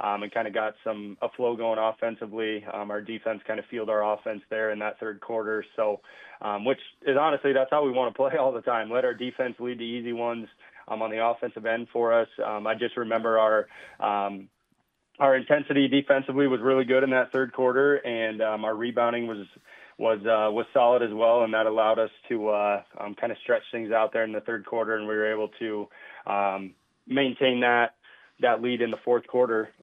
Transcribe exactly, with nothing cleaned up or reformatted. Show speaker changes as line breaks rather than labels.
um, and kind of got some a flow going offensively. Um, our defense kind of fueled our offense there in that third quarter. So, um, which is honestly, that's how we want to play all the time. Let our defense lead the easy ones um, on the offensive end for us. Um, I just remember our um, our intensity defensively was really good in that third quarter, and um, our rebounding was was uh, was solid as well, and that allowed us to uh, um, kind of stretch things out there in the third quarter, and we were able to um, maintain that that lead in the fourth quarter.